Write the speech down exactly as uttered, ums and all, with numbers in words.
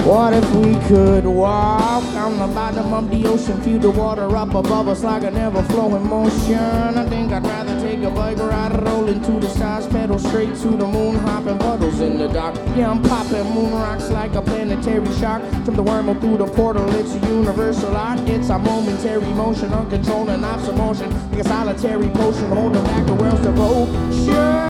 What if we could walk on the bottom of the ocean, feel the water up above us like a never-flowing motion? I think I'd rather take a bike ride, roll into the stars, pedal straight to the moon, hopping puddles in the dark. Yeah, I'm popping moon rocks like a planetary shark. From the wormhole through the portal, it's a universal art. It's a momentary motion, uncontrolled and obs emotion, like a solitary potion, holding back the world's devotion.